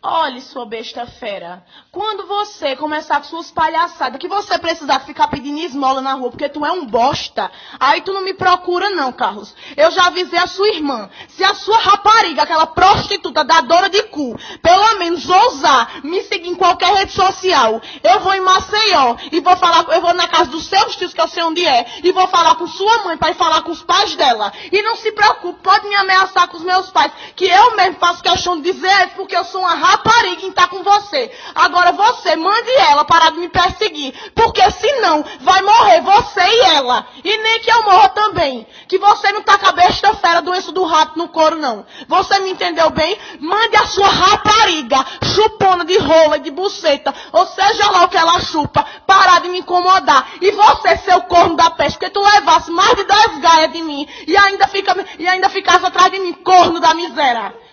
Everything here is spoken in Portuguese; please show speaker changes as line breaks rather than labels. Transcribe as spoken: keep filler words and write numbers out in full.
Olhe, sua besta fera, quando você começar com suas palhaçadas, que você precisar ficar pedindo esmola na rua, porque tu é um bosta, aí tu não me procura não, Carlos. Eu já avisei a sua irmã, se a sua rapariga, aquela prostituta dadora de cu, pelo menos ousar me seguir em qualquer rede social, eu vou em Maceió e vou falar, eu vou na casa dos seus tios, que eu sei onde é, e vou falar com sua mãe para ir falar com os pais dela. E não se preocupe, pode me ameaçar com os meus pais, que eu mesmo faço questão de dizer é porque eu sou uma rapariga em estar com você. Agora você, mande ela parar de me perseguir, porque senão vai morrer você e ela. E nem que eu morra também. Que você não tá com a besta fera, doença do rato no couro, não. Você me entendeu bem? Mande a sua rapariga, chupona de rola e de buceta, ou seja lá o que ela chupa, parar de me incomodar. E você, seu corno da peste, porque tu levasse mais de dez gaias de mim e ainda, fica, e ainda ficasse atrás de mim, corno da miséria.